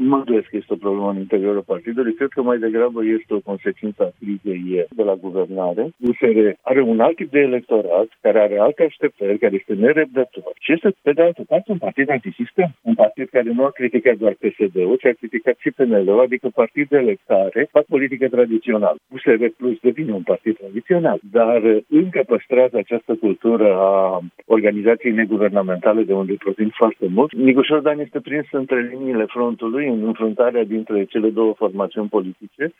mă îndoiesc că este o problemă în interiorul partidului, cred că mai degrabă este o consecință a crizei de la guvernare. USR are un alt tip de electorat, care are alte așteptări, care este nerăbdător și este, pe de altă parte, un partid antisistem, un partid care nu a criticat doar PSD-ul, ci a criticat și PNL-ul, adică partidele care fac politică tradițională. USR Plus devine un partid tradițional, dar încă păstrează această cultură a organizației neguvernamentale de unde provin foarte mult. Nicușor Dan este prins între liniile frontului în înfruntarea dintre cele două formațiuni politice